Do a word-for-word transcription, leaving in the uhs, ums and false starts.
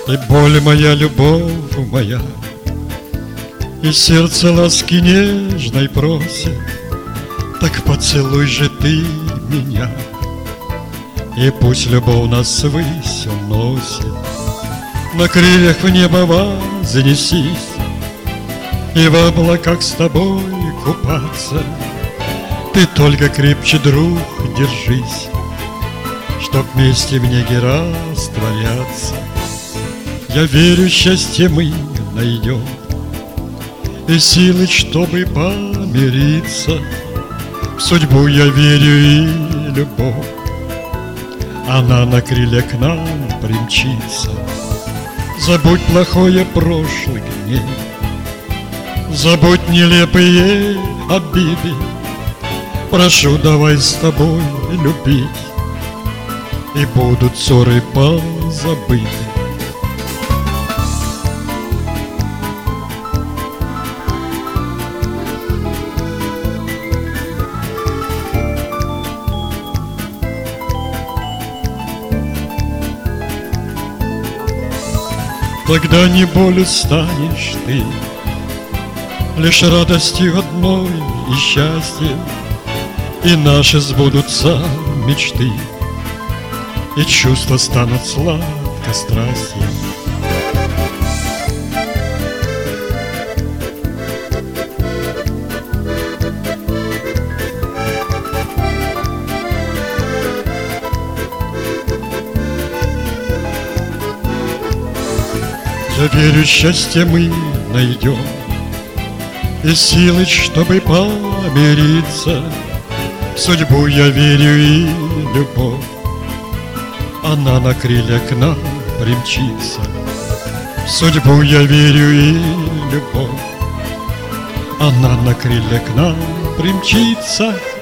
И боль моя, любовь моя, и сердце ласки нежной просит. Так поцелуй же ты меня, и пусть любовь нас ввысь уносит. На крыльях в небо вознесись, и в облаках с тобой купаться. Ты только крепче, друг, держись, чтоб вместе в неге растворяться. Я верю, счастье мы найдем, и силы, чтобы помириться. В судьбу я верю и любовь, она на крыльях к нам примчится. Забудь плохое прошлых дней, забудь нелепые обиды. Прошу, давай с тобой любить, и будут ссоры позабыты. Тогда не болью станешь ты, лишь радостью одной и счастьем, и наши сбудутся мечты, и чувства станут сладко-страстью. Я верю, счастье мы найдем, и силы, чтобы помириться. В судьбу я верю и любовь, она на крыльях к нам примчится. В судьбу я верю и любовь, она на крыльях к нам примчится.